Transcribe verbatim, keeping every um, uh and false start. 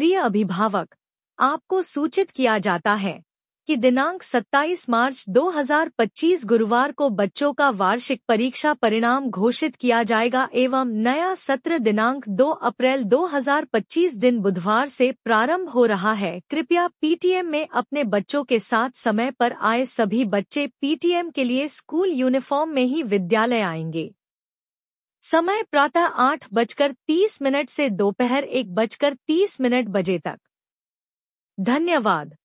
प्रिय अभिभावक, आपको सूचित किया जाता है कि दिनांक सत्ताईस मार्च दो हज़ार पच्चीस गुरुवार को बच्चों का वार्षिक परीक्षा परिणाम घोषित किया जाएगा एवं नया सत्र दिनांक दो अप्रैल दो हज़ार पच्चीस दिन बुधवार से प्रारंभ हो रहा है। कृपया पीटीएम में अपने बच्चों के साथ समय पर आए। सभी बच्चे पीटीएम के लिए स्कूल यूनिफॉर्म में ही विद्यालय आएंगे। समय प्रातः आठ बजकर तीस मिनट से दोपहर एक बजकर तीस मिनट बजे तक। धन्यवाद।